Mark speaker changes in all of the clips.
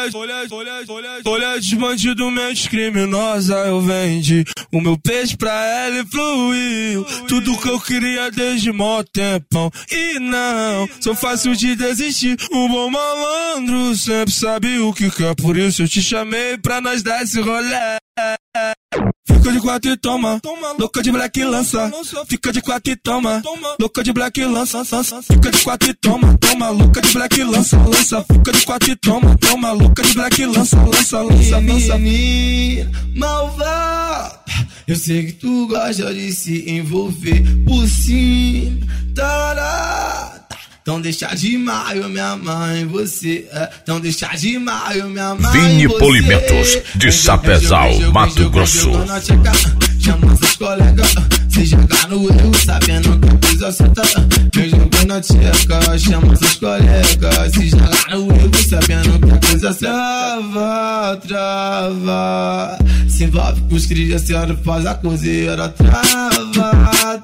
Speaker 1: Olha de bandido, mente criminosa, eu vendi o meu peixe pra ela e fluiu. Tudo que eu queria desde mó tempão. E não, sou fácil de desistir. Um bom malandro sempre sabe o que quer. Por isso eu te chamei pra nós dar esse rolê. Fica de quatro e toma, louca de black lança. Fica de quatro e toma, louca de black lança. Fica de quatro e toma, louca de black lança. Fica de quatro e toma, louca de black lança.
Speaker 2: Menina malvada, eu sei que tu gosta de se envolver por cima, tará. Então deixa de mar, eu me amar em você. Então deixa de mar, eu me amar em você.
Speaker 3: Vini Polimentos, de Sapezal, Mato Grosso.
Speaker 2: Chama seus colegas, se jogar no erro, sabendo que a coisa certa. Eu jogo na tcheca, chama seus colegas, se jogar no erro, sabendo que a coisa certa. Trava, se envolve com os cris, a senhora faz a cozeira. Trava,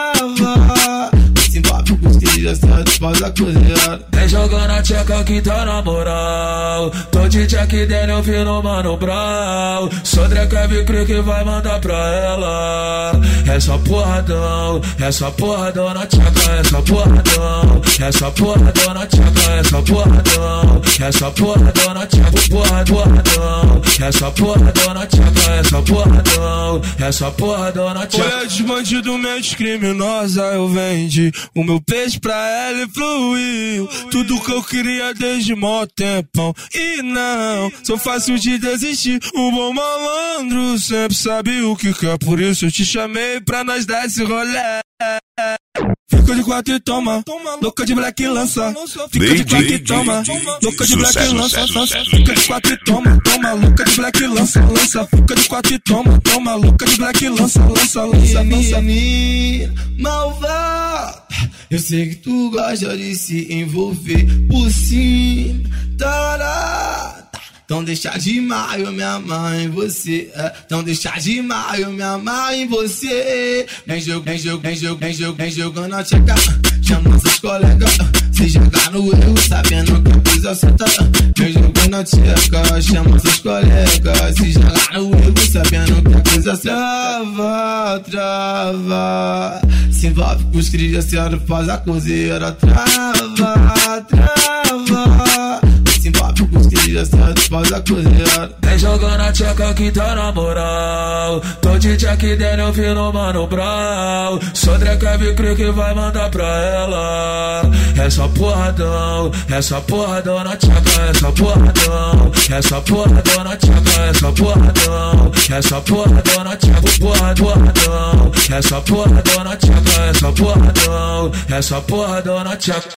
Speaker 2: se envolve com os cris, a senhora faz a cozeira.
Speaker 4: Vem jogando a tcheca que tá na moral. Tô de Jack Daniel, vino Mano Brown. Sou Drekeve Cri que vai mandar pra ela. É só porradão na tcheca, é só porradão. É só porradão na tcheca, é só porradão. É só porradão na tcheca, porradão. É só porradão na tcheca, é só porradão. É só porradão na tcheca.
Speaker 1: Olha de bandido, mente criminosa, eu vendi o meu peixe pra ela e fluiu. Tudo que eu queria desde mó tempão. E não, sou fácil de desistir. Um bom malandro sempre sabe o que quer. Por isso eu te chamei pra nós dar esse rolê. Fica de quatro e toma, louca de black lança. Fica de quatro e toma, louca de black lança. Fica de quatro e toma, louca de black lança. Fica de quatro e toma, louca de black lança.
Speaker 2: Menina malvada, eu sei que tu gosta de se envolver por cima, tará. Então deixa de mar, eu me amar em você. Então deixa de mar, eu me amar em você. Vem jogando na tcheca, chama seus colegas, se jogar no erro, sabendo que a coisa certa. Vem jogando na tcheca, chama seus colegas, se jogar no erro, sabendo que a coisa certa. Trava, se envolve com os cris, a senhora faz a cozeira. Trava, se envolve com os cris, a senhora faz a cozeira.
Speaker 4: Vem jogando a tcheca que tá na moral. Tô de Jack Daniel, vino Mano Brown. Sou Drekeve Cri que vai mandar pra ela. É só porradão na tcheca, é só porradão. É só porradão na tcheca, é só porradão. É só porradão na tcheca, porradão. É só porradão na tcheca, é só porradão. É só porradão na tcheca.